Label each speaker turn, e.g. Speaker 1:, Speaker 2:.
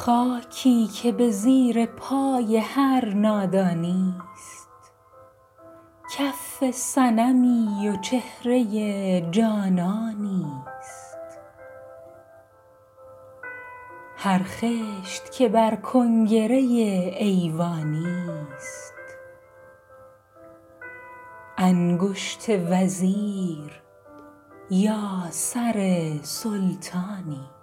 Speaker 1: خاکی که به زیر پای هر نادانی است، کف صنمی و چهره جانانی است. هر خشت که بر کنگره ایوانی است، انگشت وزیر یا سر سلطانی.